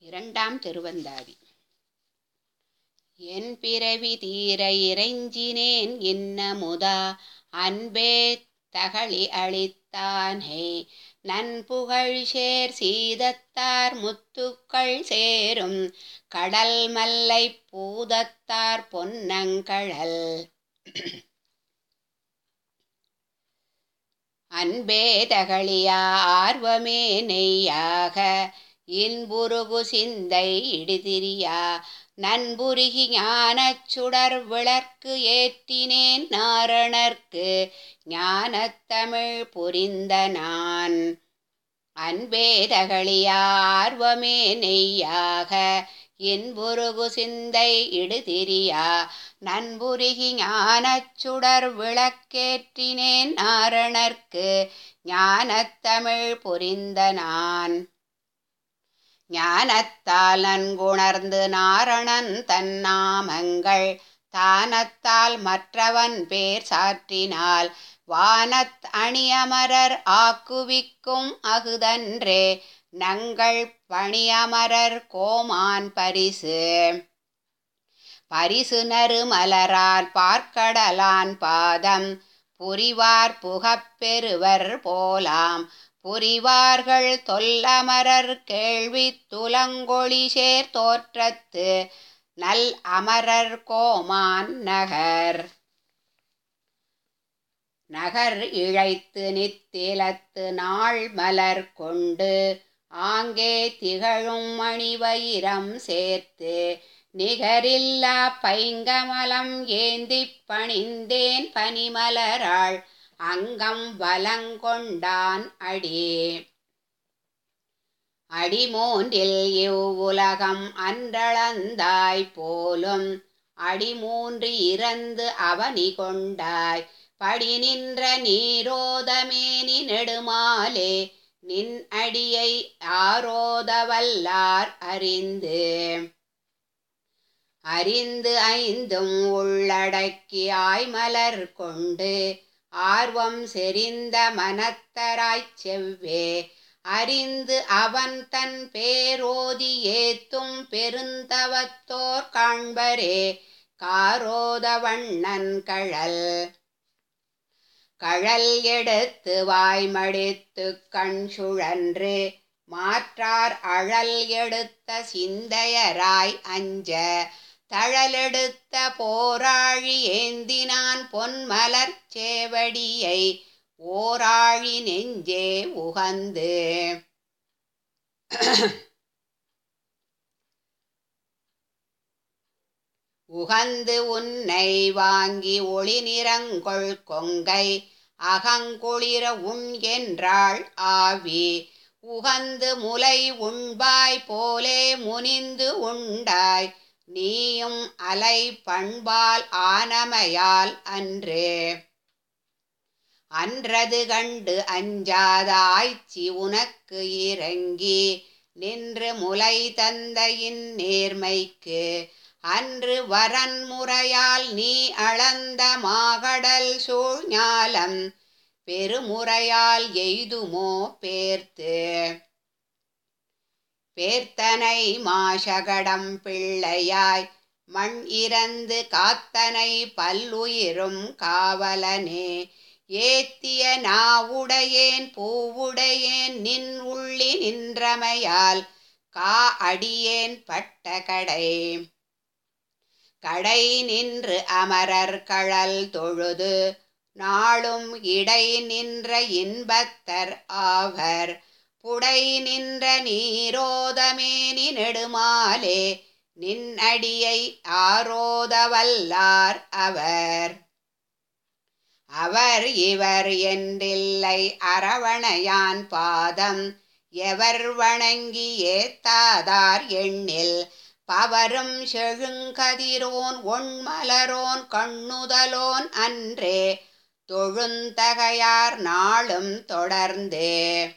இரண்டாம் திருவந்தாதி. என் பிறவி தீர இறைஞ்சினேன் இன்னமுதா அன்பே தகளி அளித்தானே நன்புகழ் சேர் சீதத்தார் முத்துக்கள் சேரும் கடல் மல்லை பூதத்தார் பொன்னங்கழல் அன்பே தகளியா ஆர்வமே நெய்யாக இன்புருகு சிந்தை இடிதிரியா நன்புருகி ஞானச் சுடர் விளக்கு ஏற்றினேன் நாரணர்க்கு ஞானத்தமிழ் புரிந்த நான். அன்பே தகளியா ஆர்வமே நெய்யாக இன்புருகு சிந்தை இடுதிரியா நன்புருகி ஞானச் சுடர் விளக்கேற்றினேன் நாரணர்க்கு ஞானத்தமிழ் புரிந்த நான். ஞானத்தால் நன்குணர்ந்து நாரணன் தன் நாமங்கள் தானத்தால் மற்றவன் பேர் சாற்றினால் வானத் அணியமரர் ஆக்குவிக்கும் அகுதன்றே நங்கள் பணியமரர் கோமான் பரிசு. பரிசு நறுமலரான் பார்க்கடலான் பாதம் புரிவார் புகப்பெறுவர் போலாம் புரிவார்கள் தொல்லமரர் கேள்வி துலங்கொளி சேர் தோற்றத்து நல் அமரர் கோமான் நகர். நகர் இழைத்து நித்திலத்து நாள் மலர் கொண்டு ஆங்கே திகழும் மணிவயிரம் சேர்த்து நிகரில்லா பைங்கமலம் ஏந்திப் பணிந்தேன் பனிமலராள் அங்கம் வலங்கொண்டான் அடி. அடிமூன்றில் இவ்வுலகம் அன்றளந்தாய் போலும் அடிமூன்று இறந்து அவனி கொண்டாய் படி நின்ற நீரோதமேனி நெடுமாலே நின் அடியை ஆரோதவல்லார் அறிந்து. அறிந்து ஐந்தும் உள்ளடக்கி ஆய்மலர் கொண்டு ஆர்வம் செறிந்த மனத்தராய்ச் செவ்வே அறிந்து அவன் தன் பேரோதி ஏத்தும் பெருந்தவத்தோர் காண்பரே காரோத வண்ணன் கழல். கழல் எடுத்து வாய்மடித்து கண் சுழன்று மாற்றார் அழல் எடுத்த சிந்தையராய் அஞ்ச தழலெடுத்த போராழி ஏந்தினான் பொன்மலர் சேவடியை ஓராழி நெஞ்சே உகந்து. உகந்து உன்னை வாங்கி ஒளி நிறங்கொள் கொங்கை அகங்குளிர உண் என்றாள் ஆவி. உகந்து முலை உண்பாய் போலே முனிந்து உண்டாய் நீயும் அலை பண்பால் ஆனமையால் அன்று. அன்றது கண்டு அஞ்சாத ஆய்ச்சி உனக்கு இறங்கி நின்று முலை தந்தையின் நேர்மைக்கு அன்று வரன் முறையால் நீ அளந்த மாகடல் சூழ் ஞாலம் பெருமுறையால் எய்துமோ பேர்த்து. பேர்த்தனை மாசகடம் பிள்ளையாய் மண் இறந்து காத்தனை பல்லுயிரும் காவலனே ஏத்திய நாவுடையேன் பூவுடையேன் நின் உள்ளி நின்றமையால் கா அடியேன் பட்ட கடை. கடை நின்று அமரர் கழல் தொழுது நாளும் இடை நின்ற இன்பத்தர் ஆவர் புடை நின்ற நீரோதமேனி நெடுமாலே நின் அடியை ஆரோதவல்லார் அவர். அவர் இவர் என்றில்லை அரவணையான் பாதம் எவர் வணங்கி ஏத்தாதார் எண்ணில் பவரும் செழுங்கதிரோன் ஒண்மலரோன் கண்ணுதலோன் அன்றே தொழுந்தகையார் நாளும் தொடர்ந்து.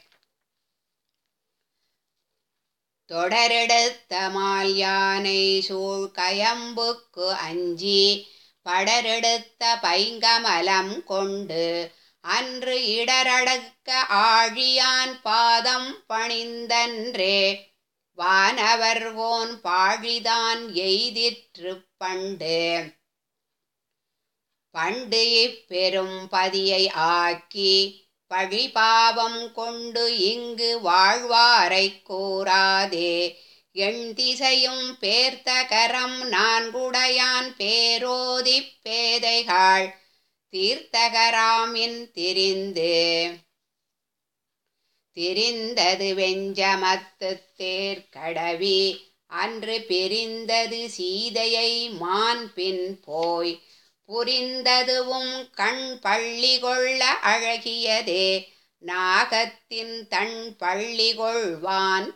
தொடரெடுத்த மால் யானை சூழ் கயம்புக்கு அஞ்சி படரெடுத்த பைங்கமலம் கொண்டு அன்று இடரடக்க ஆழியான் பாதம் பணிந்தன்றே வானவர்கோன் பாழிதான் எய்திற்று பண்டு. பண்டு இப்பெரும் பதியை ஆக்கி பழிபாவம் கொண்டு இங்கு வாழ்வாரைக் கூறாதே. எண்திசையும் பேர்த்தகரம் நான்குடையான் பேரோதிப் பேதைகாள் தீர்த்தகராமின் திரிந்தது வெஞ்சமத்துத் தேர்கடவி. அன்று பிரிந்தது சீதையை மான்பின் போய் புரிந்ததுவும் கண் பள்ளி கொள்ள அழகியதே. நாகத்தின் தன் பள்ளி கொள்வான்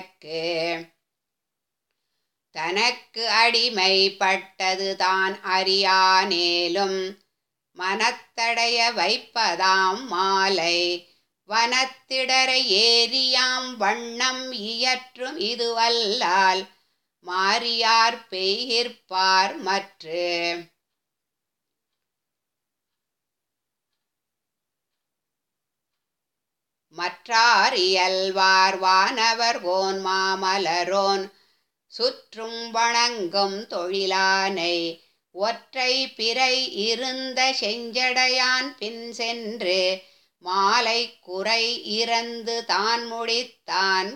தனக்கு அடிமைப்பட்டது தான் அறியானேலும் மனத்தடைய வைப்பதாம் மாலை. வனத்திடரை ஏரியாம் வண்ணம் இயற்றும் இதுவல்லால் மாறியார் பெய்கிற்பார் மற்று. மற்றாரியல்வார் வானவர்கோன் மாமலரோன் சுற்றும் வணங்கும் தொழிலானை. ஒற்றை பிறை இருந்த செஞ்சடையான் பின் சென்று மாலை குறை இறந்து தான் முடித்தான்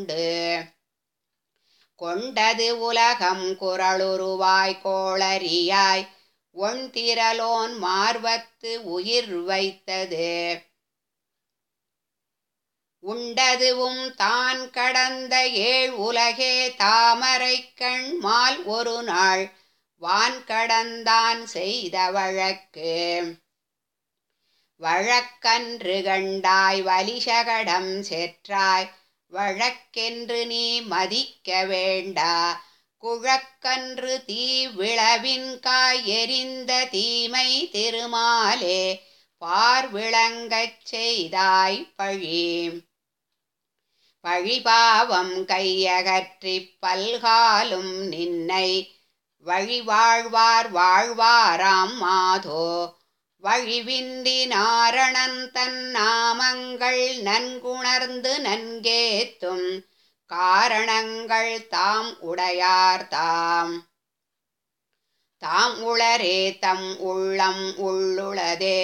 கொண்டது உலகம் குறளுருவாய் கோளரியாய் ஒண்திரலோன் மார்வத்து உயிர் வைத்தது. உண்டதுவும் தான் கடந்த ஏழ் உலகே தாமரைக்கண் மால் ஒரு நாள் வான் கடந்தான் செய்த வழக்கன்று கண்டாய் வலிசகடம் செற்றாய் வழக்கென்று நீ மதிக்க வேண்டா. குழக்கன்று தீ விளவின் காய் எரிந்த தீமை திருமாலே பார்விளங்கச் செய்தாய் பழிபாவம் கையகற்றிப் பல்காலும் நின்னை வழிவாழ்வார் வாழ்வாராம் மாதோ. வழிவின்றி நாரணன் தன் நாமங்கள் நன்குணர்ந்து நன்கேத்தும் காரணங்கள் தாம் உடையார் தாம் உளரே தம் உள்ளம் உள்ளுளதே.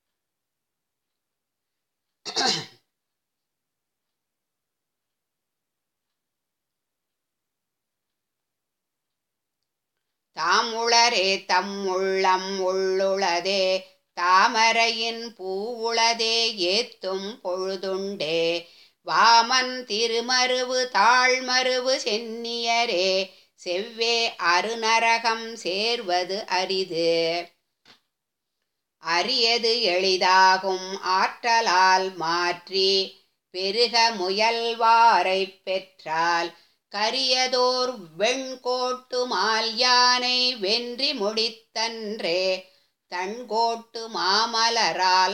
தாம் உளரே தம் உள்ளம் உள்ளுளதே. தாமரையின் பூவுளதே ஏத்தும் பொழுதுண்டே. வாமன் திருமருவு தாழ்மருவு சென்னியரே செவ்வே அருநரகம் சேர்வது அரியது எளிதாகும் ஆற்றலால் மாற்றி பெருக முயல்வாரைப் பெற்றால். கரியதோர் வெண்கோட்டு மால் யானை வென்றி முடித்தன்றே தண்கோட்டு மாமலரால்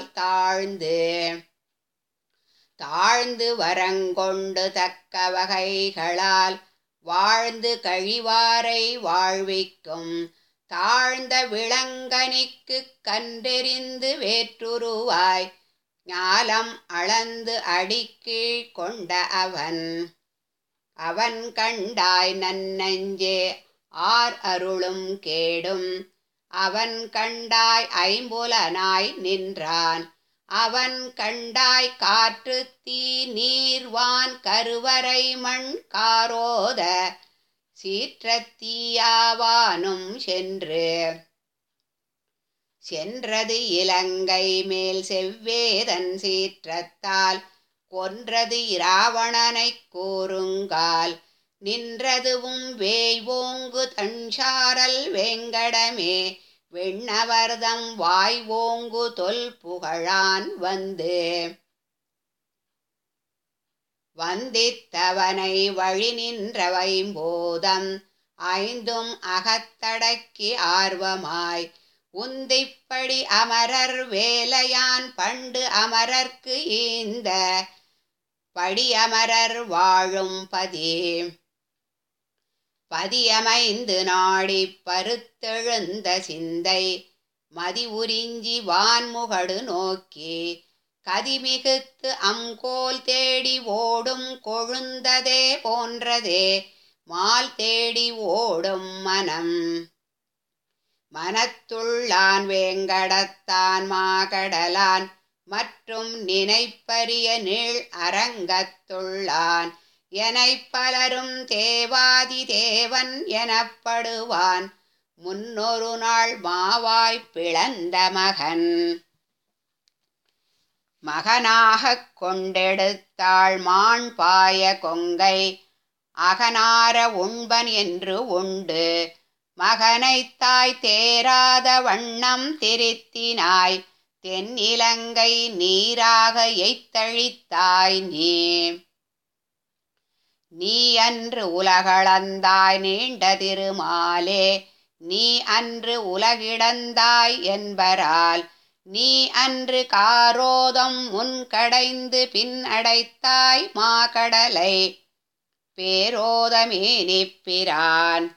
தாழ்ந்து வரங்கொண்டு தக்க வகைகளால் வாழ்ந்து கழிவாரை வாழ்விக்கும். தாழ்ந்த விளங்கனிக்கு கன்றெறிந்து வேற்றுருவாய் ஞாலம் அளந்து அடிக்கீழ் கொண்ட அவன் கண்டாய் நன்னெஞ்சே ஆர் அருளும் கேடும். அவன் கண்டாய் ஐம்புலனாய் நின்றான். அவன் கண்டாய் காற்று தீ நீர்வான் கருவரை மண் காரோத சீற்றத்தீயாவானும் சென்றது இலங்கை மேல் செவ்வேதன் சீற்றத்தால் கொன்றது இராவணனைக் கூறுங்கால். நின்றதுவும் வேய்வோங்கு தஞ்சாரல் வேங்கடமே வெண்ணவர்தம் வாய்வோங்கு தொல் புகழான் வந்தித்தவனை வழி நின்ற வைம்போதம் ஐந்தும் அகத்தடக்கி ஆர்வமாய் உந்திப்படி அமரர் வேலையான் பண்டு அமரர்க்கு ஈந்த படியமரர் வாழும் பதியமைந்து நாடி பருத்தெழுந்த சிந்தை மதி உறிஞ்சி வான்முகடு நோக்கி கதிமிகுத்து அங்கோல் தேடி ஓடும் கொழுந்ததே போன்றதே மால் தேடி ஓடும் மனம். மனத்துள்ளான் வேங்கடத்தான் மாகடலான் மற்றும் நினைப்பரிய நீள் அரங்கத்துள்ளான் எனைப் பலரும் தேவாதி தேவன் எனப்படுவான் முன்னொரு நாள் மாவாய்ப் பிளந்த மகன். மகனாகக் கொண்டெடுத்தாள் மான் பாய கொங்கை அகனார உண்பன் என்று உண்டு மகனைத் தாய் தேராத வண்ணம் திருத்தினாய் தென்னிலங்கை நீராக எய்த்தழித்தாய் நீ. நீ அன்று உலகளந்தாய் நீண்ட திருமாலே நீ அன்று உலகிடந்தாய் என்பரால் நீ அன்று காரோதம் முன்கடைந்து பின் அடைத்தாய் மாகடலை பேரோதமேனிப் பிரான்.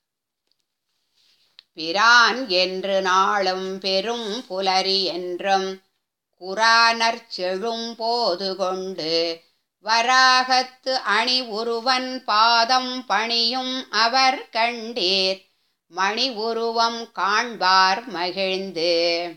பிரான் என்று நாளும் பெரும் புலரி என்றும் குரானற் செழும் போது கொண்டு வராகத்து அணி உருவன் பாதம் பணியும் அவர் கண்டீர் மணி உருவம் காண்பார் மகிழ்ந்து.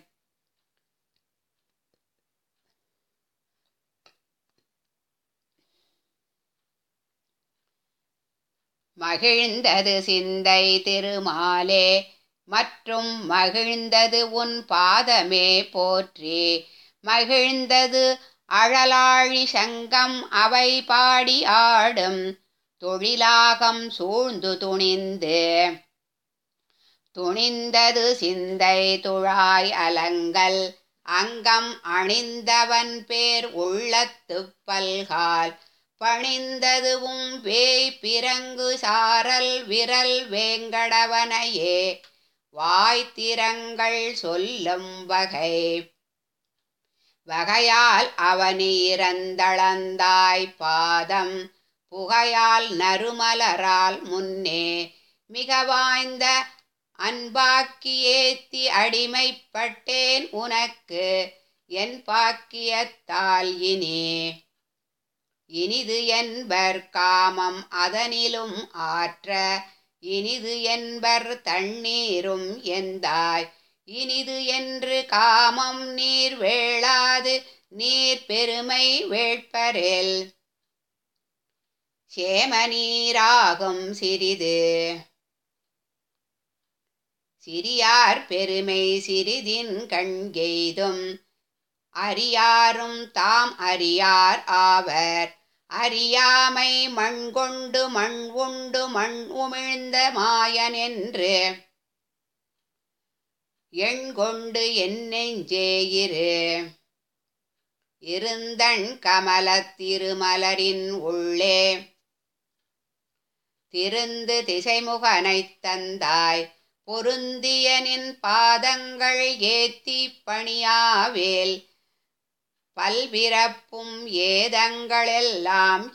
மகிழ்ந்தது சிந்தை திருமாலே மற்றும் மகிழ்ந்தது உன் பாதமே போற்றி மகிழ்ந்தது அழலாழி சங்கம் அவை பாடி ஆடும் தொழிலாகம் சூழ்ந்து துணிந்து. துணிந்தது சிந்தை துழாய் அலங்கல் அங்கம் அணிந்தவன் பேர் உள்ளத்துப் பல்கால் பணிந்ததுவும் வேய் பிறங்கு சாரல் விரல் வேங்கடவனையே வாய்த்திரங்கள் சொல்லும் வகை. வகையால் அவனீரந்தளந்தாய் பாதம் புகையால் நறுமலரால் முன்னே மிக வாய்ந்த அன்பாக்கி ஏத்தி அடிமைப்பட்டேன் உனக்கு என் பாக்கியத்தால் இனி. இனிது என்பர் காமம் அதனிலும் ஆற்ற இனிது என்பர் தண்ணீரும் எந்தாய் இனிது என்று காமம் நீர் வேளாது நீர் பெருமை வேட்பரில் சேமநீராகும் சிறிது. சிறியார் பெருமை சிறிதின் கண்கெய்தும் அறியாரும் தாம் அறியார் ஆவர் அறியாமை மண்கொண்டு மண் உண்டு மண் உமிழ்ந்த மாயன் என்று எண்கொண்டு என் நெஞ்சே இரு. இருந்தண் கமலத் திருமலரின் உள்ளே திருந்து திசைமுகனைத் தந்தாய் பொருந்தியனின் பாதங்கள் ஏத்தி பணியாவேல் பல்பிறப்பும் ஏதங்களெல்லாம்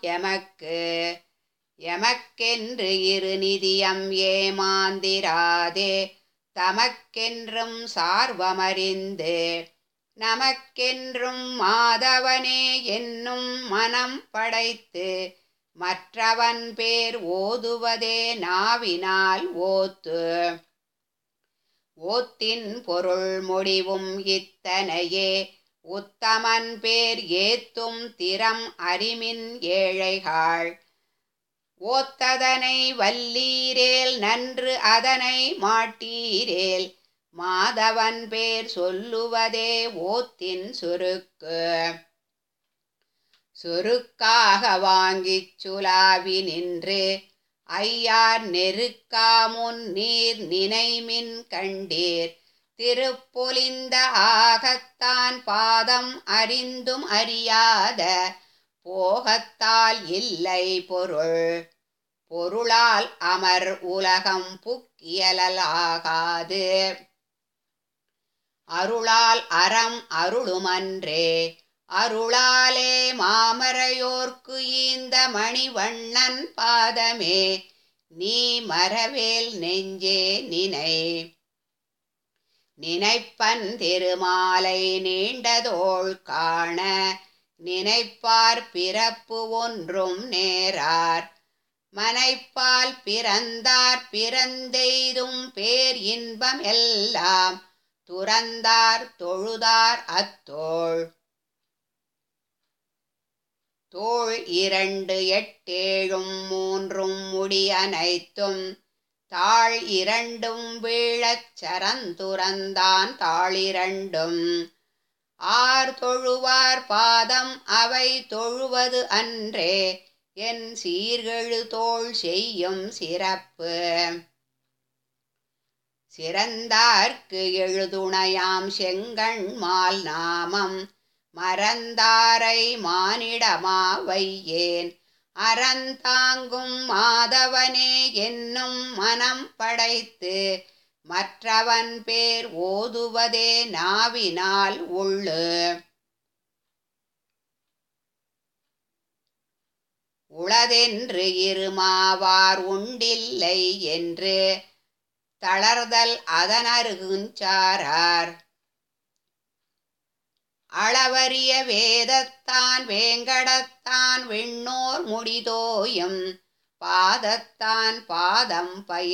எமக்கென்று இரு நிதியம் ஏமாந்திராதே தமக்கென்றும் சார்வமறிந்து நமக்கென்றும் மாதவனே என்னும் மனம் படைத்து மற்றவன் பேர் ஓதுவதே நாவினால் ஓத்து. ஓத்தின் பொருள் முடிவும் இத்தனையே உத்தமன் பேர் ஏத்தும் திறம் அறிமின் ஏழைகாள். ஓத்ததனை வல்லீரேல் நன்று அதனை மாட்டீரேல் மாதவன் பேர் சொல்லுவதே ஓத்தின் சுருக்கு. சுருக்காக வாங்கிச் சுலாவி நின்று ஐயார் நெருக்காமுன் நீர் நினைமின் கண்டீர் திருப்பொலிந்த ஆகத்தான் பாதம் அறிந்தும் அறியாத போகத்தால் இல்லை பொருள். பொருளால் அமர் உலகம் புக்கியலாகாது அருளால் அறம் அருளுமன்றே. அருளாலே மாமரையோர்க்கு ஈந்த மணிவண்ணன் பாதமே நீ மறவேல் நெஞ்சே நினை. நினைப்பன் திருமாலை நீண்டதோள் காண நினைப்பார் பிறப்பு ஒன்றும் நேரார் மனைப்பால் பிறந்தார் பிறந்தெய்தும் பேர் இன்பம் எல்லாம் துறந்தார் தொழுதார் அத்தோள் தோள் 2 8 7 முடி அனைத்தும் தாழ் 2 வீழச் சரந்துறந்தான் தாழ் 2 ஆர் தொழுவார் பாதம் அவை தொழுவது அன்றே என் சீர்கெழு தோள் செய்யும் சிறப்பு சிறந்தார்க்கு எழுதுணையாம் செங்கண்மால் நாமம் மறந்தாரை மானிடமா வையேன் அறந்தாங்கும் மாதவனே என்னும் மனம் படைத்து மற்றவன் பேர் ஓதுவதே நாவினால் உள்ளு உளதென்று இருமாவார் உண்டில்லை என்று தளர்தல் அதனருகுஞ்சாரார் அளவரிய வேதத்தான் வேங்கடத்தான் விண்ணோர் முடிதோயும் பாதத்தான் பாதம்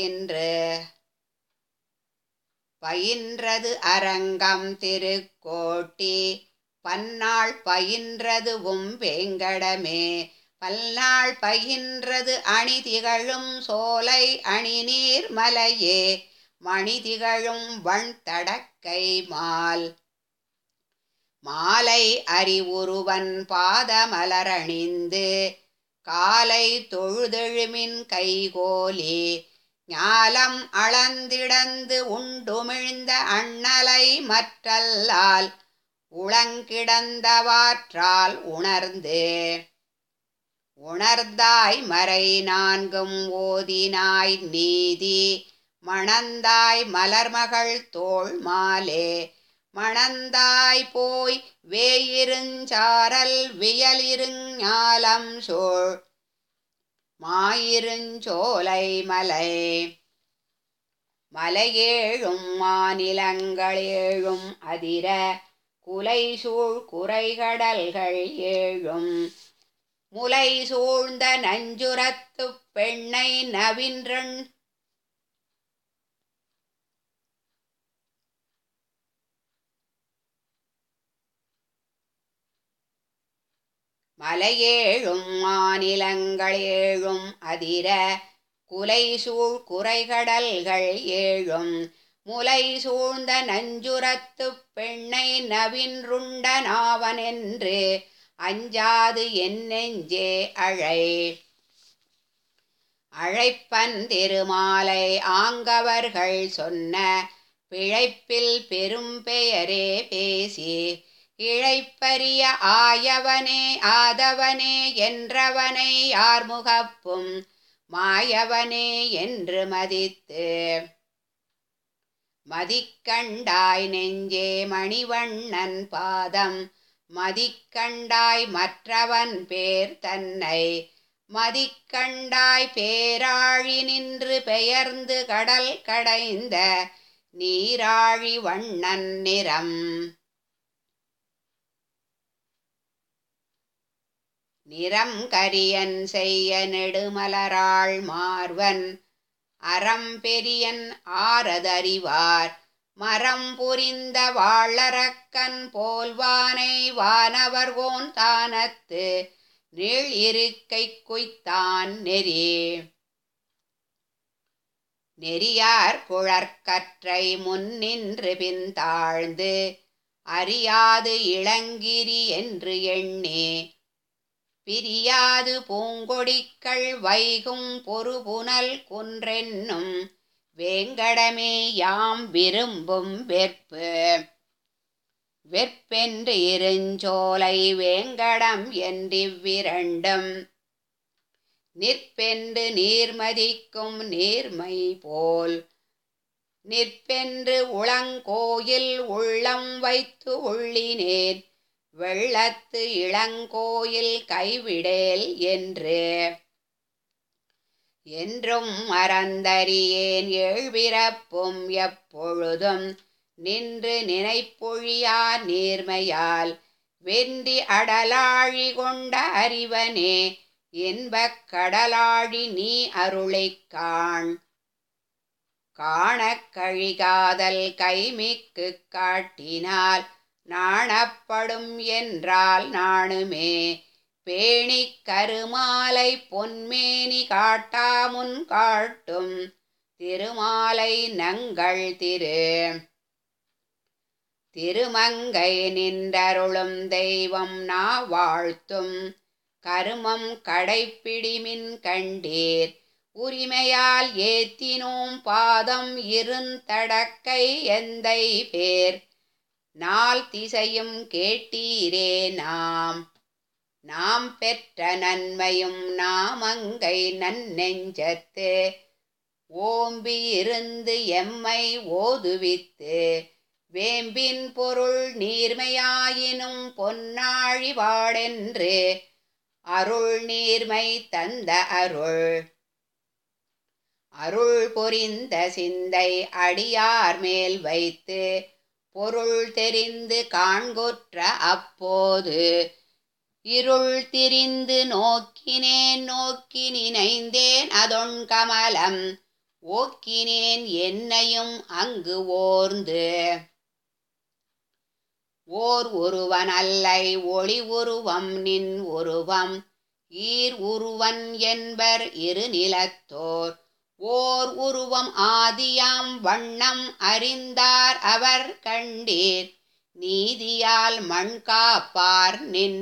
பயின்றது அரங்கம் திருக்கோட்டி பன்னாள் பயின்றதுவும் வேங்கடமே பல்நாள் பயின்றது அணி திகழும் சோலை அணி நீர் மலையே மணி திகழும் வண்தடக்கை மாலை அறிவுருவன் பாதமலரணிந்து காலை தொழுதெழுமின் கைகோலி ஞாலம் அளந்திடந்து உண்டுமிழ்ந்த அண்ணலை மற்றல்லால் உளங்கிடந்தவாற்றால் உணர்ந்தாய் மறை 4 ஓதினாய் நீதி மணந்தாய் மலர்மகள் தோள் மாலே மணந்தாய் போய் வேயிருஞ்சாரல் வியலிருஞாலம் சோழ் மாயிருஞ்சோலை மலையேழும் மாநிலங்களேழும் அதிர குலைசூழ் குறைகடல்கள் 7 முலை சூழ்ந்த நஞ்சுரத்துப் பெண்ணை நவின்றன் மலையேழும் மாநிலங்களேழும் அதிர குலைசூழ் குறைகடல்கள் 7 முலை சூழ்ந்த நஞ்சுரத்துப் பெண்ணை நவின்றுண்ட நாவனென்று அஞ்சாது என் நெஞ்சே அழைப்பன் திருமாலை ஆங்கவர்கள் சொன்ன பிழைப்பில் பெரும் பெயரே பேசி இழைப்பரிய ஆயவனே ஆதவனே என்றவனை யார்முகப்பும் மாயவனே என்று மதிக்கண்டாய் நெஞ்சே மணிவண்ணன் பாதம் மதிக்கண்டாய் மற்றவன் பேர் தன்னை மதிக்கண்டாய் பேராழி நின்று பெயர்ந்து கடல் கடைந்த நீராழி வண்ணன் நிறம் கரியன் செய்ய நெடுமலராள் மார்வன் அறம்பெரியன் ஆரதறிவார் மரம் புரிந்த வாழறக்கன் போல்வானை வானவர்கோன் தானத்து நீள் இருக்கை குய்த்தான் நெறியார் குழற்கற்றை முன்னின்று பின்தாழ்ந்து அறியாது இளங்கிரி என்று எண்ணி பிரியாது பூங்கொடிக்கள் வைகும் பொறுபுனல் குன்றென்னும் வேங்கடமே யாம் விரும்பும் வெற்பென்று இருஞ்சோலை வேங்கடம் என்றிவ்விரண்டும் நிற்பென்று நீர்மதிக்கும் நீர்மை போல் நிற்பென்று உளங்கோயில் உள்ளம் வைத்து உள்ளினேன் வெள்ளத்து இளங்கோயில் கைவிடேல் என்றும் மறந்தறியேன் ஏழ்பிறப்பும் எப்பொழுதும் நின்று நினைப்பொழியா நேர்மையால் வென்றி அடலாழி கொண்ட அறிவனே என்பக் கடலாழி நீ அருளைக் காண். காணக் கழிகாதல் கைமிக்கு காட்டினால் நாணப்படும் என்றால் நாணுமே. பேணிக் கருமாலை பொன்மேனி காட்டாமுன் காட்டும் திருமாலை நங்கள் திருமங்கை நின்றருளும் தெய்வம் நா வாழ்த்தும் கருமம் கடைப்பிடிமின் கண்டீர். உரிமையால் ஏத்தினோம் பாதம் இருந்தடக்கை எந்தை பேர் நால் திசையும் கேட்டீரே. நாம் பெற்ற நன்மையும் நாமங்கை நன்னெஞ்சத்து ஓம்பி இருந்து எம்மை ஓதுவித்து வேம்பின் பொருள் நீர்மையாயினும் பொன்னாழி வாடென்று அருள் நீர்மை தந்த அருள் பொரிந்த சிந்தை அடியார் மேல் வைத்து பொருள் தெரிந்து காண்கொற்ற அப்போது இருள் திரிந்து நோக்கினேன். நோக்கி நினைந்தேன் அதொன் கமலம் ஓக்கினேன் என்னையும் அங்கு ஓர்ந்து. ஓர் உருவன் அல்லை ஒளி உருவம் நின் உருவம் ஈர் உருவன் என்பர் இரு நிலத்தோர். ஓர் உருவம் ஆதியாம் வண்ணம் அறிந்தார் அவர் கண்டீர். நீதியால் மண் காப்பார்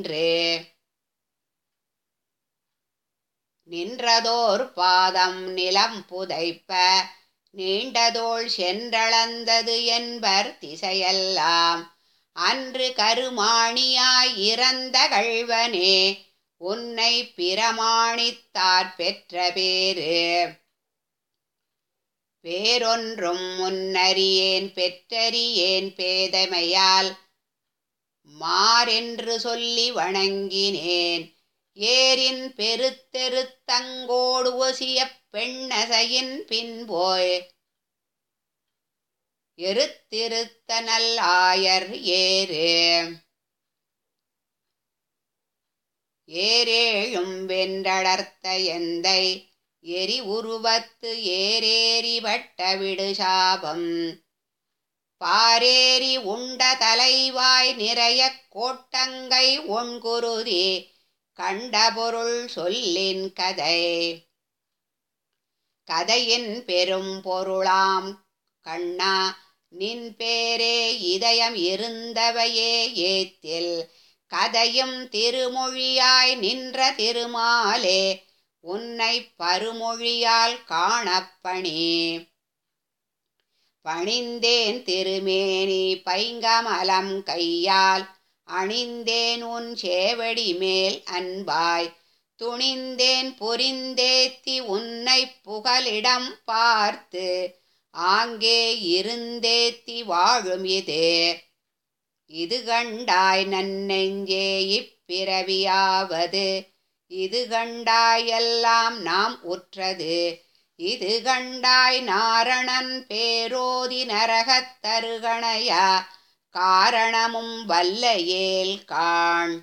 நின்றதோர் பாதம் நிலம் புதைப்ப நீண்டதோள் சென்றளந்தது என்பர் திசையெல்லாம். அன்று கருமாணியாய் இறந்த கள்வனே உன்னை பிரமாணித்தார் பெற்ற பேரொன்றும் முன்னறியேன் பெற்றறியேன் பேதமையால் மாறென்று சொல்லி வணங்கினேன். ஏரின் பெருத்தெருத்தங்கோடு ஒசிய பெண்ணசையின் பின்போய் எருத்திருத்த நல் ஆயர் ஏரேழும் வென்றடர்த்த எந்தை எரி உருவத்து ஏரேறி வட்ட விடு சாபம். பாரேறி உண்ட தலைவாய் நிறைய கோட்டங்கை ஒண்குருதி கண்ட பொருள் சொல்லின் கதையின் பெரும் பொருளாம் கண்ணா நின் பேரே இதயம் இருந்தவையே ஏத்தில். கதையும் திருமொழியாய் நின்ற திருமாலே உன்னை பருமொழியால் பணிந்தேன் திருமேனி பைங்கமலம் கையால் அணிந்தேன் உன் சேவடி மேல் அன்பாய். துணிந்தேன் புரிந்தேத்தி உன்னை புகலிடம் பார்த்து ஆங்கே இருந்தேத்தி வாழும் இது கண்டாய் நன்னெஞ்சே இப்பிறவியாவது. இது கண்டாயெல்லாம் நாம் உற்றது. இது கண்டாய் நாரணன் பேரோதி நரகத் தருகணையா காரணமும் வல்லையேல் காண்.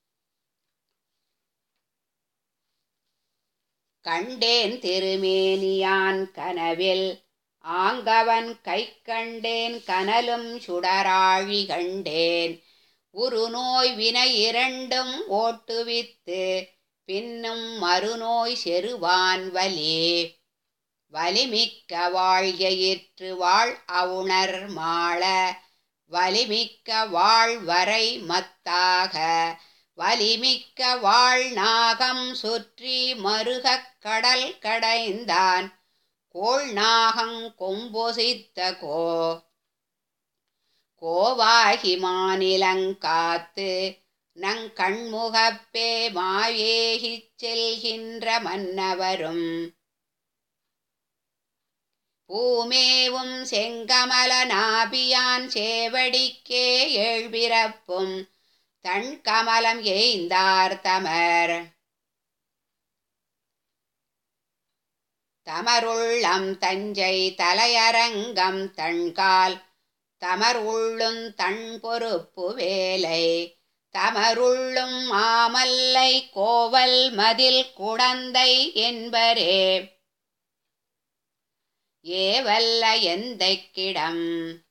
கண்டேன் திருமேனியான் கனவில் ஆங்கவன் கை கண்டேன் கனலும் சுடராழி கண்டேன். உருநோய் வினை இரண்டும் ஓட்டுவித்து பின்னும் மறுநோய் செருவான் வலிமிக்க வாழ்கையிற்று வாழ் அவுணர் மாள வலிமிக்க வாழ் வரை மத்தாக வலிமிக்க வாழ் நாகம் சுற்றி மருகக் கடல் கடைந்தான் கோள் நாகங் கொம்பொசித்த கோவாகி மாநிலங்காத்து நங் கண்முகப்பே மாவேகிச் செல்கின்ற மன்னவரும் பூமேவும் செங்கமல நாபியான் சேவடிக்கே ஏழ்பிறப்பும் தன் கமலம் ஏய்ந்தார் தமருள்ளம் தஞ்சை தலையரங்கம் தண்கால் தமர் உள்ளும் தன் பொறுப்பு வேலை தமருள்ளும் மாமல்லை கோவல் மதில் குடந்தை என்பரே ஏவல்ல எந்தைக்கிடம்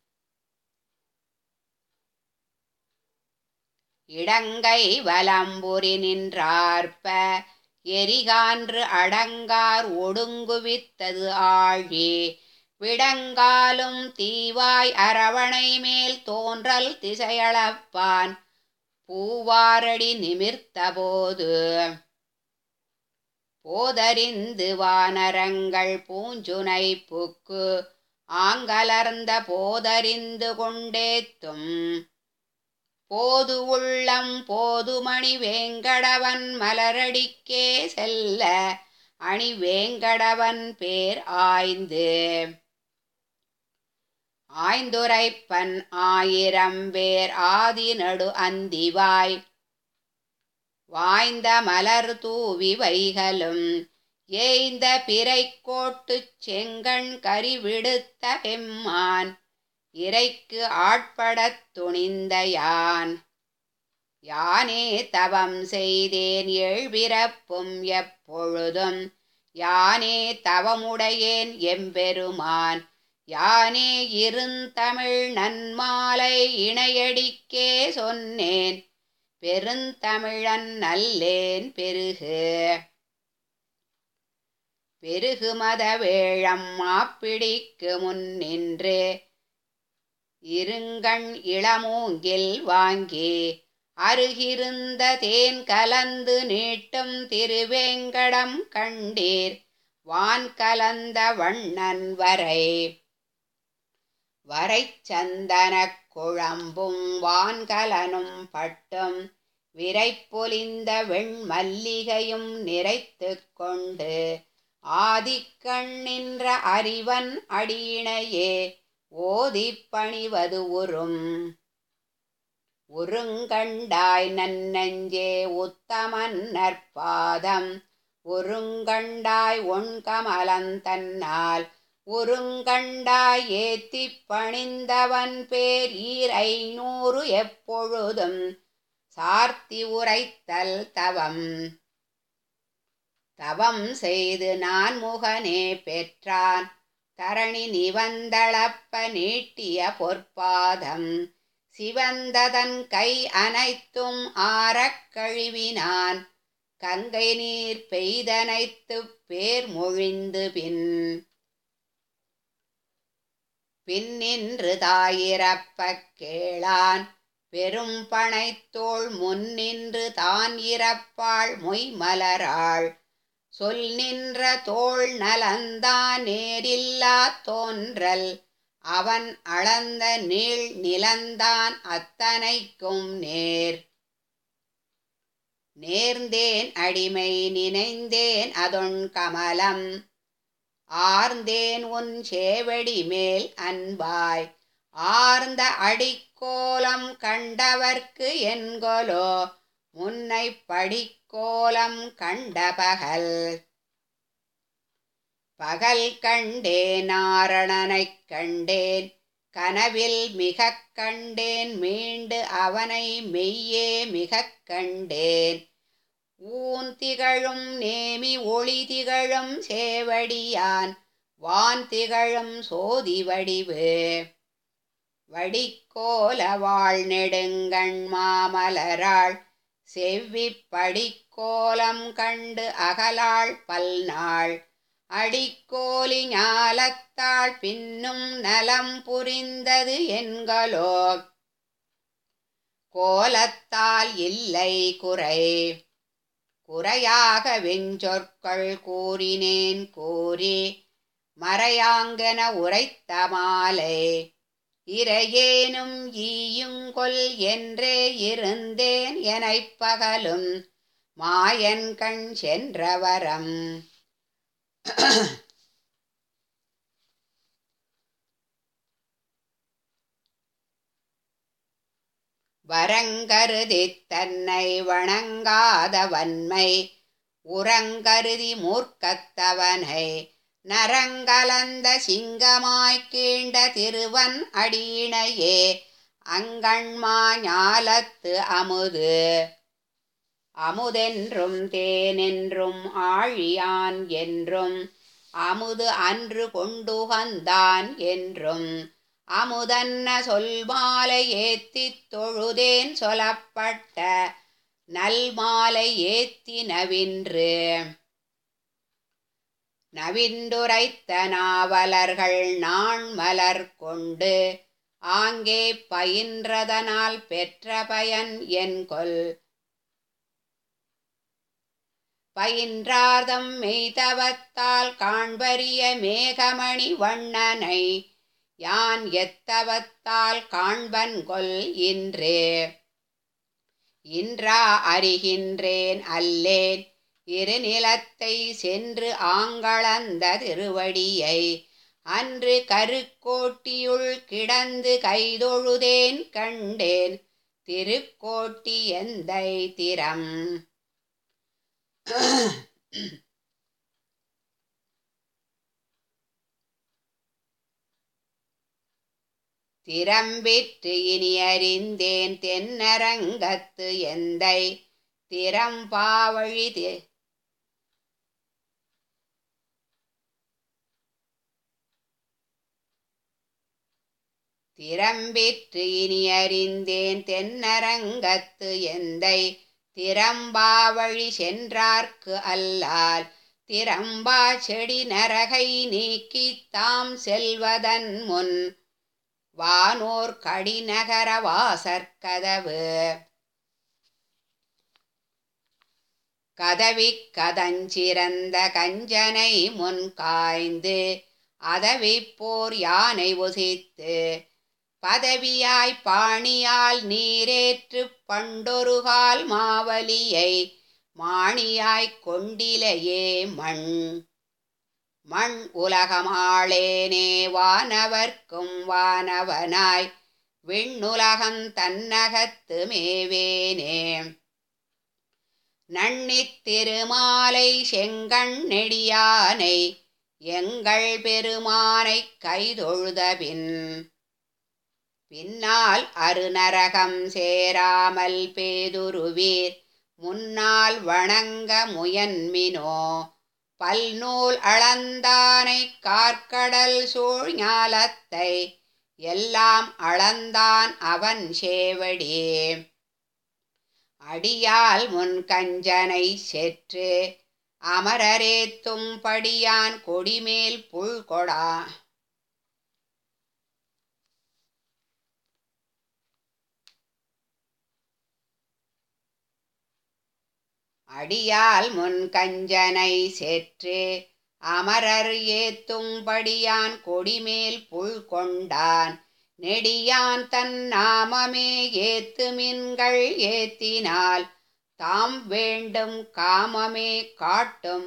இடங்கை வலம்புரி நின்றார்ப்ப எரிகான்று அடங்கார் ஒடுங்குவித்தது ஆழி விடங்காலும் தீவாய் அரவணை மேல் தோன்றல் திசையளப்பான் பூவாரடி நிமிர்த்தபோது போதறிந்து வானரங்கள் பூஞ்சுனை புக்கு ஆங்கலர்ந்த போதறிந்து கொண்டேத்தும் போது உள்ளம் போதுமணி வேங்கடவன் மலரடிக்கே செல்ல அணி வேங்கடவன் பேர் ஆய்ந்துரைப்பன் ஆயிரம் பேர் ஆதி நடு அந்திவாய் வாய்ந்த மலர் தூவி வைகலும் ஏய்ந்த பிறைக்கோட்டுச் செங்கண் கரிவிடுத்த பெம்மான் இறைக்கு ஆட்படத் துணிந்த யானே தவம் செய்தேன் ஏழ்பிறப்பும் எப்பொழுதும் யானே தவமுடையேன் எம்பெருமான் யானே இருந்தமிழ் நன்மாலை இணையடிக்கே சொன்னேன் பெருந்தமிழன் நல்லேன் பெருகு மத வேழம் மாப்பிடிக்கு முன்னின்று இருங்கண் இளமூங்கில் வாங்கி அருகிருந்த தேன் கலந்து நீட்டும் திருவேங்கடம் கண்டீர் வான் கலந்த வண்ணன் வரை சந்தனக் குழம்பும் வான்கலனும் பட்டும் விரைப்பொலிந்த வெண்மல்லிகையும் நிறைத்து கொண்டு ஆதிக்கண் நின்ற அறிவன் அடியினையே ஓதிப் பணிவது உருங்கண்டாய் நன்னெஞ்சே உத்தமன் நற்பாதம் உருங்கண்டாய் ஒண்கமலந்தன்னால் உருங்கண்டாய் ஏத்திப் பணிந்தவன் பேர் 500 எப்பொழுதும் சார்த்தி உரைத்தல் தவம் செய்து நான் முகனே பெற்றான் தரணி நிவந்தளப்ப நீட்டிய பொற்பாதம் சிவந்ததன் கை அனைத்தும் ஆறக் கழுவினான் கங்கை நீர் பெய்தனைத்துப் பேர் மொழிந்து பின்னின்று தாயிரப்பக் கேளான் பெரும் பனைத்தோள் முன்னின்று தான் இறப்பாள் மொய்மலராள் சொல் நின்ற தோள் நலந்தான் நேரில்லா தோன்றல் அவன் அளந்த நீள் நிலந்தான் அத்தனைக்கும் நேர்ந்தேன் அடிமை நினைந்தேன் அதொன் கமலம் ஆர்ந்தேன் உன் சேவடி மேல் அன்பாய் ஆர்ந்த அடிக்கோலம் கண்டவர்க்கு என்கொலோ முன்னை படிக்கோலம் கண்ட பகல் கண்டேன் நாரணனைக் கண்டேன் கனவில் மிகக் கண்டேன் மீண்டு அவனை மெய்யே மிகக் கண்டேன் ஊன் திகழும் நேமி ஒளி திகழும் சேவடியான் வான் திகழும் சோதி வடிக்கோல வாழ் நெடுங்கண் மாமலராள் செவ்விப் படிக்கோலம் கண்டு அகலாள் பல்நாள் அடிக்கோலி ஞாலத்தாள் பின்னும் நலம் புரிந்தது என்கலோ கோலத்தால் இல்லை குறையாக வெஞ்சொற்கள் கூறினேன் கூறி மறையாங்கென உரைத்த மாலை இறையேனும் ஈயுங்கொல் என்றே இருந்தேன் எனைப் பகலும் மாயன் கண் சென்றவரம் வரங்கருதித் தன்னை வணங்காத வன்மை உரங்கருதி மூர்க்கத்தவனை நரங்கலந்த சிங்கமாய்க் கீண்ட திருவன் அடியினையே அங்கண்மா ஞாலத்து அமுது அமுதென்றும் தேனென்றும் ஆழியான் என்றும் அமுது அன்று கொண்டுகந்தான் என்றும் அமுதன்ன சொல்மாலை ஏத்தித் தொழுதேன் சொல்லப்பட்ட நல்மாலை ஏத்தி நவின்றுரைத்த நாவலர்கள் நாண்மலர் கொண்டு ஆங்கே பயின்றதனால் பெற்ற பயன் என்கொல் பயின்றார்தம் மெய்தவத்தால் காண்பரிய மேகமணி வண்ணனை யான் எத்தவத்தால் காண்பன்கொல் இன்றா அறிகின்றேன் அல்லேன் இருநிலத்தை சென்று ஆங்களந்த திருவடியை அன்று கருக்கோட்டியுள் கிடந்து கைதொழுதேன் கண்டேன் திருக்கோட்டி எந்தை திறம் திறம்பிற்று இனி அறிந்தேன் தென்னரங்கத்து எந்தை திறம்பாவழி திறம்பிற்று இனி அறிந்தேன் தென்னரங்கத்து எந்தை திறம்பாவழி சென்றார்க்கு அல்லால் திறம்பா செடி நரகை நீக்கித் தாம் செல்வதன் முன் வானோர் கடிநகர வாசற்கதவு கதவிக் கதஞ்சிறந்த கஞ்சனை முன் காய்ந்து அதவிப்போர் யானை ஒசித்து பதவியாய் பாணியால் நீரேற்றுப் பண்டொருகால் மாவலியை மாணியாய்க் கொண்டிலையே மண் உலகமாளேனே வானவர்க்கும் வானவனாய் விண்ணுலகம் தன்னகத்து மேவேனே நன்னித் திருமாலை செங்கண் நெடியானை எங்கள் பெருமானைக் கைதொழுதபின் பின்னால் அருநரகம் சேராமல் பேதுருவீர் முன்னால் வணங்க முயன்மினோ பல்நூல் அளந்தானைக் கார்க்கடல் சூழ் ஞாலத்தை எல்லாம் அளந்தான் அவன் சேவடி அடியால் முன் கஞ்சனை செற்று அமரரேத்தும் படியான் கொடிமேல் புல்கொடா அடியால் முன் கஞ்சனை செற்று அமரர் ஏத்தும்படியான் கொடிமேல் புல் கொண்டான் நெடியான் தன் நாமமே ஏத்துமின்கள் ஏத்தினால் தாம் வேண்டும் காமமே காட்டும்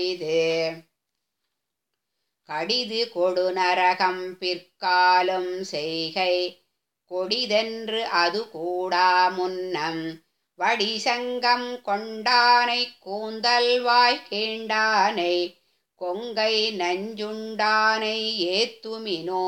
கடிது கொடு நரகம் பிற்காலும் செய்கை கொடிதென்று அது கூடா முன்னம் வடிசங்கம் கொண்டானை கூந்தல் வாய் கீண்டானை கொங்கை நஞ்சுண்டானை ஏத்துமினோ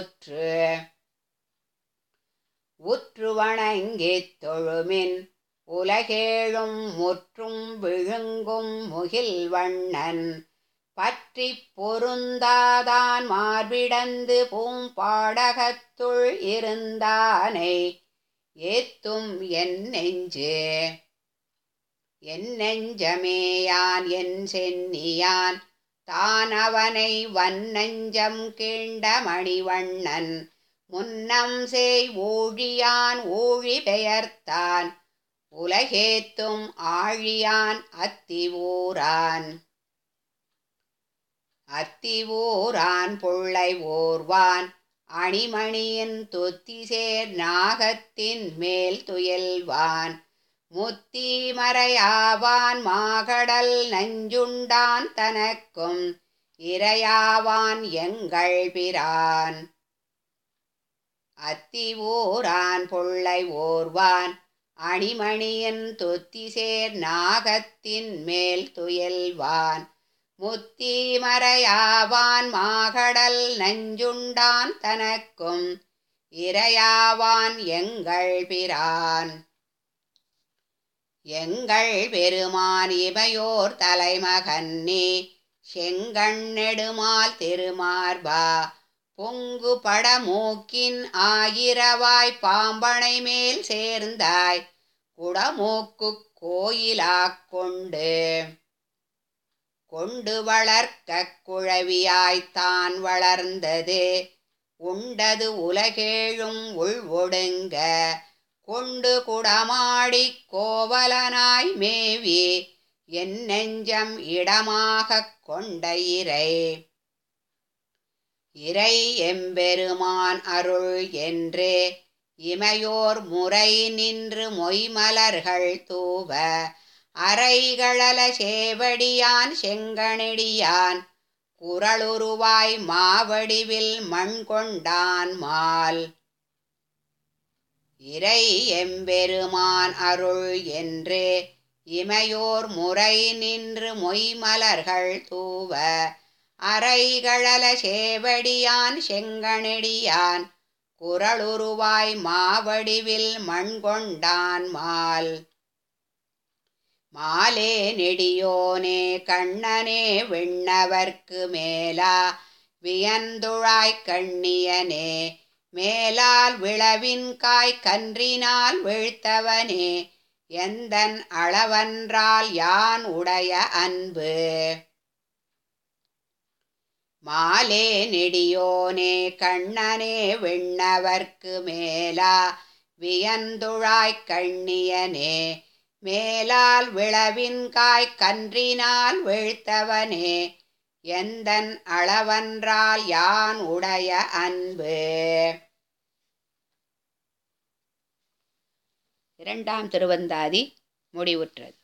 உற்று வணங்கித் தொழுமின் உலகேழும் முற்றும் விழுங்கும் முகில் வண்ணன் பற்றி பொருந்தாதான் மார்பிடந்து பூம்பாடகத்துள் இருந்தானை ஏத்தும் என் நெஞ்சமேயான் என் சென்னியான் தான் அவனை வன்னஞ்சம் கீண்ட மணிவண்ணன் முன்னம் சேய் ஊழியான் ஊழி பெயர்த்தான் உலகேத்தும் ஆழியான் அத்திவூரான் புள்ளை ஓர்வான் அணிமணியின் தொத்திசேர் நாகத்தின் மேல் துயல்வான் முத்தி மறையாவான் மாகடல் நஞ்சுண்டான் தனக்கும் இரையாவான் எங்கள் பிரான் அத்திவூரான் புள்ளை ஓர்வான் அணிமணியின் தொத்திசேர் நாகத்தின் மேல் துயல்வான் முத்தி மறையாவான் மாகடல் நஞ்சுண்டான் தனக்கும் இறையாவான் எங்கள் பிரான். எங்கள் பெருமான் இமையோர் தலைமகன் நீ செங்கண் நெடுமால் திருமார்பா பொங்கு படமூக்கின் ஆயிரவாய் பாம்பனை மேல் சேர்ந்தாய் குடமூக்கு கோயிலாக் கொண்டு வளர்க்க குழவியாய்த்தான் வளர்ந்தது உண்டது உலகேழும் உள்வொடுங்க கொண்டு குடமாடிக் கோவலனாய் மேவி என் நெஞ்சம் இடமாகக் கொண்ட இறை எம்பெருமான் அருள் என்று இமையோர் முறை நின்று மொய்மலர்கள் தூவ அறைகளல சேவடியான் செங்கணெடியான் குறளுருவாய் மாவடிவில் மண் கொண்டான் மால். இறை எம்பெருமான் அருள் என்று இமையோர் முறை நின்று மொய்மலர்கள் தூவ அறைகளல சேவடியான் செங்கணெடியான் குறளுருவாய் மாவடிவில் மண் கொண்டான் மால். மாலே நெடியோனே கண்ணனே விண்ணவர்க்கு மேலா வியந்துழாய்க் கண்ணியனே மேலால் விளவின்காய் கன்றினால் வீழ்த்தவனே எந்தன் அளவன்றால் யான் உடைய அன்பு. மாலே நெடியோனே கண்ணனே விண்ணவர்க்கு மேலா வியந்துழாய்க் கண்ணியனே மேலால் விளவின்காய் கன்றினால் வீழ்த்தவனே எந்தன் அளவன்றால் யான் உடைய அன்பு. இரண்டாம் திருவந்தாதி முடிவுற்றது.